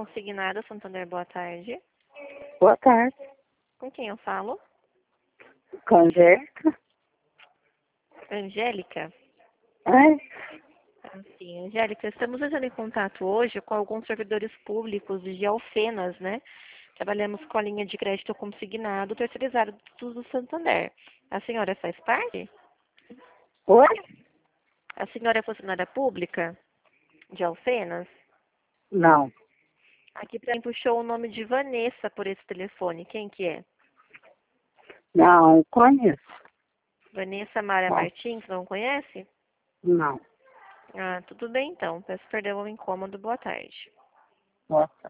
Consignado Santander, boa tarde. Boa tarde. Com quem eu falo? Com Angélica. Angélica? Sim, Angélica, estamos entrando em contato hoje com alguns servidores públicos de Alfenas, né? Trabalhamos com a linha de crédito consignado terceirizado do Santander. A senhora faz parte? Oi? A senhora é funcionária pública de Alfenas? Não. Aqui para mim puxou o nome de Vanessa por esse telefone. Quem que é? Não conheço. Vanessa Mara Não. Martins, não conhece? Não. Ah, tudo bem então. Peço perdão ao incômodo. Boa tarde. Nossa.